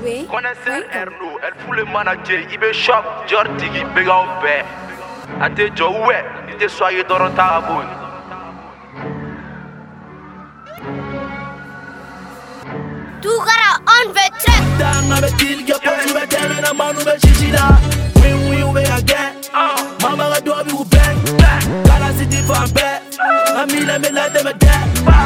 Connaisseur Erno, elle fout le manager, il veut shop, Jordi, big out bear. A te Joe, il te soyez dans le tabou. Tugara on the track. Danga be tilga poti be teme na manu be chichida. Win we again. Mama ga do bi u bang. Kala city fan be. Amina me la de me de.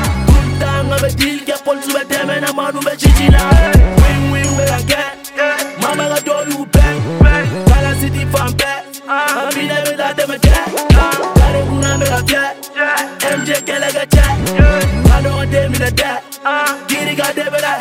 Danga be tilga poti be teme na manu be chichida. Win we again. Mama ga do bi u bang. Kala city fan be. Amina me la de me de. Kale kuna me la de. MJ kele ga che. Kalo de me la de. Giri ga de me la.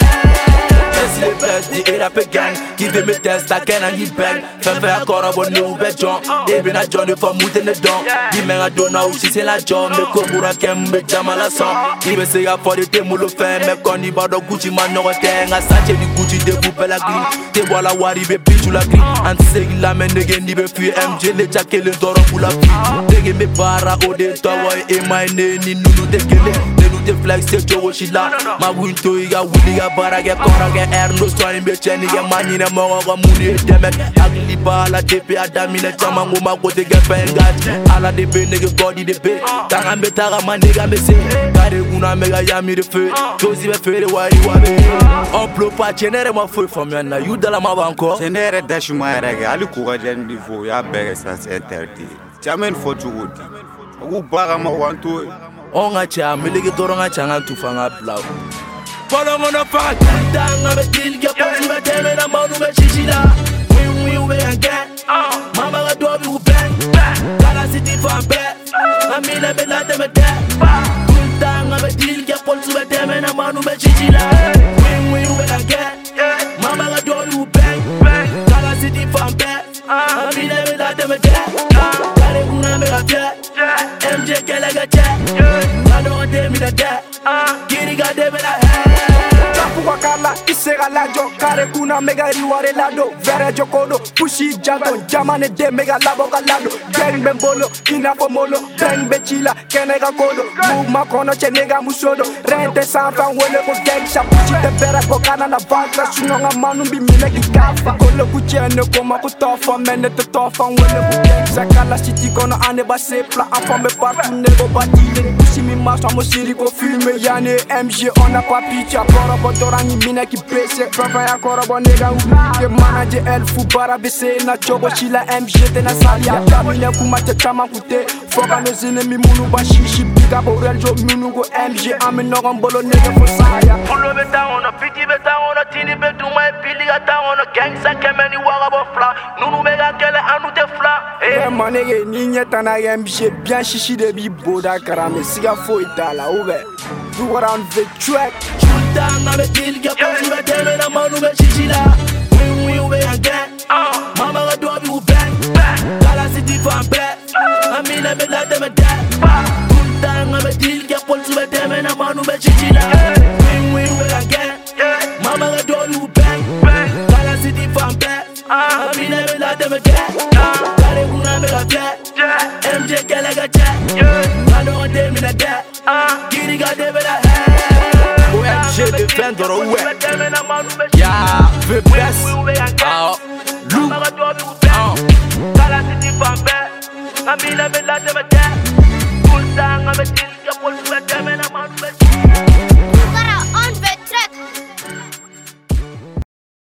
The best, the era gang. Give him a test, I can and he bang. Fanfare a bon new bed John. They been a Johnny for moving the dawn. The man I don't know, she say like John. Me Komura can be Jamala song. Even say I for the Temulo fan. Me Connie Bado Gucci man no thing. I said the Gucci de Bupela green. They walla worry be bitch la green. And say la men again, ni be free MJ. Le jacket le doro full of free. They give me para o de tower in my name. Ni nunu de kele. The flex take Joe she la. My window iga wuli ga bara get kora get air no story be cheni get money na mo ga muni demek. Agli bala tepe adamine chama ngoma go te get pengat. Ala de be nigga body de be. Tanga me taga man nigga me say. Kare una mega yami de feu. Josi be fere wari wabe. Upload pa chenere ma feu from yana. You dala ma banko. Chenere dash ma rege. Ali kuga jen before ya bege sans interdit. Jamen for to wood. U baga ma want to. Onga cha miliki toronga changa tufanga blau. Follow on the fuck. Danga be tilga poti be teme na manu be chichida. Win we again. Mama ga do bi u bang. Kala city fan be. Amina me la de me de. Danga be tilga poti be teme na manu be chichida. Win we again. Mama ga do bi u bang. Kala city fan be. Amina me la de me de. Kale una me la de. MJ kele ga che. I don't tell me that. Giri ga de me la. Kwa kala isega lajo kare kuna mega riware lado vere jokodo pushi janto jamane de mega labo galado gang bembolo ina pomolo gang bechila kenega kodo muma kono chenega musodo rente sanfa wele ko gang shapuchi de bera ko kana na banka sunonga manu bi mine ki kafa kolo kuchene ko makutofa mene to tofa wele ko gang sakala city kono ane ba sepla afambe partout nego batile pushi mi maso mo siri ko filme yane MJ on a pas pitié Rangi mina ki pese Profa ya korobo nega ke manager elfu bara bese na chobo chila MJ te na salia Kamine kumate chama kute Foka no zine mi munu ba shishi Biga bo real jo minu go MJ Ame nogon bolo nega for saya Pulo beta ono, piti beta ono Tini betu ma pili gata ono Gangsta kemeni waga bo fla Nunu mega kele anu te fla Manege ninye tana MJ Bien shishi de bi boda karame Siga fo itala ube Do around the track Danga be tilga poti be teme na manu be chichida. Win we again. Mama ga do bi u bang. Kala city fan be. Amina me la de me de. Danga be tilga poti be teme na manu be chichida. Win we again. Mama ga do bi u bang. Kala city fan be. Amina me la de me de. Kale kuna me la de. MJ kele ga che. I don't tell me that. Giri ga de me la. OMG defender ouais. Yeah, the best. Look. Kala city fan be. Amina me la de me de. Full time I'm a